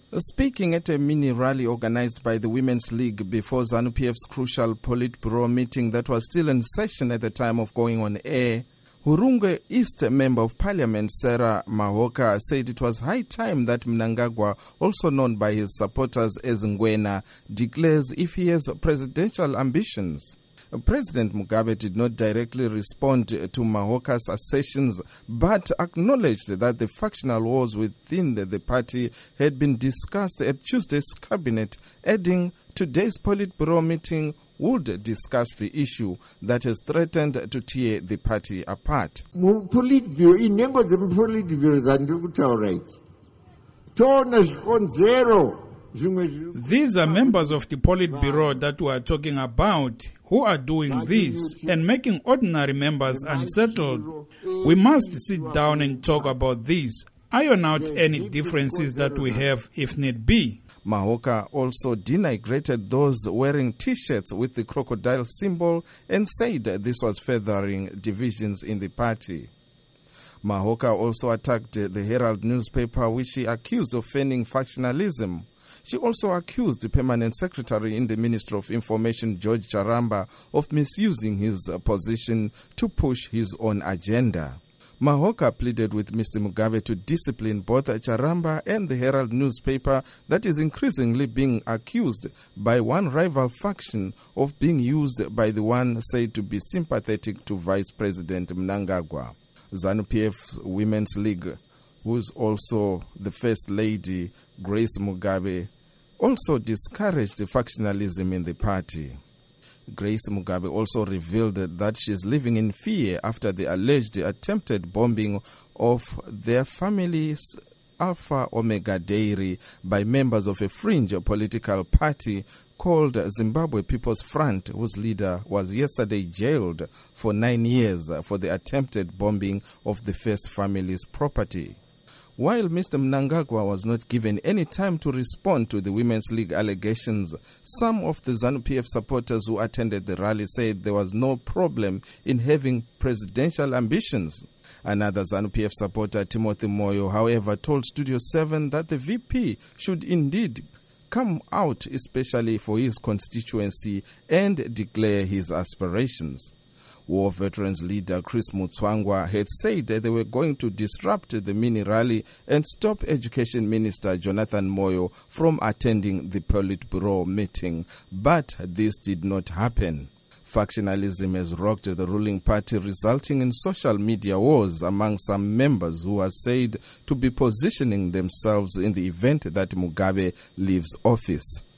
Speaking at a mini rally organized by the Women's League before ZANU-PF's crucial Politburo meeting that was still in session at the time of going on air, Hurunge East Member of Parliament Sarah Mahoka said it was high time that Mnangagwa, also known by his supporters as Ngwena, declares if he has presidential ambitions. President Mugabe did not directly respond to Mahoka's assertions, but acknowledged that the factional wars within the party had been discussed at Tuesday's cabinet, adding today's Politburo meeting would discuss the issue that has threatened to tear the party apart. These are members of the Politburo that we are talking about who are doing this and making ordinary members unsettled. We must sit down and talk about this, iron out any differences that we have if need be. Mahoka also denigrated those wearing T-shirts with the crocodile symbol and said this was furthering divisions in the party. Mahoka also attacked the Herald newspaper, which she accused of feigning factionalism. She also accused the Permanent Secretary in the Ministry of Information, George Charamba, of misusing his position to push his own agenda. Mahoka pleaded with Mr. Mugabe to discipline both Charamba and the Herald newspaper that is increasingly being accused by one rival faction of being used by the one said to be sympathetic to Vice President Mnangagwa. ZANU-PF Women's League, who is also the First Lady, Grace Mugabe, also discouraged factionalism in the party. Grace Mugabe also revealed that she is living in fear after the alleged attempted bombing of their family's Alpha Omega Dairy by members of a fringe political party called Zimbabwe People's Front, whose leader was yesterday jailed for 9 years for the attempted bombing of the first family's property. While Mr. Mnangagwa was not given any time to respond to the Women's League allegations, some of the ZANU-PF supporters who attended the rally said there was no problem in having presidential ambitions. Another ZANU-PF supporter, Timothy Moyo, however, told Studio 7 that the VP should indeed come out, especially for his constituency, and declare his aspirations. War Veterans leader Chris Mutswangwa had said that they were going to disrupt the mini rally and stop Education Minister Jonathan Moyo from attending the Politburo meeting, but this did not happen. Factionalism has rocked the ruling party, resulting in social media wars among some members who are said to be positioning themselves in the event that Mugabe leaves office.